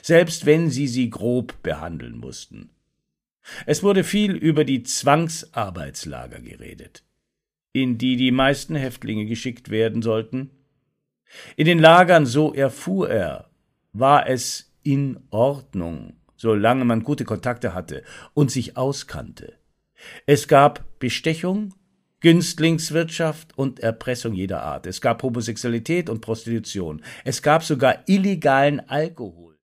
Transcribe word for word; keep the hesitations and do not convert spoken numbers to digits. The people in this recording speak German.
selbst wenn sie sie grob behandeln mussten. Es wurde viel über die Zwangsarbeitslager geredet, in die die meisten Häftlinge geschickt werden sollten. In den Lagern, so erfuhr er, war es in Ordnung, solange man gute Kontakte hatte und sich auskannte. Es gab Bestechung, Günstlingswirtschaft und Erpressung jeder Art. Es gab Homosexualität und Prostitution. Es gab sogar illegalen Alkohol.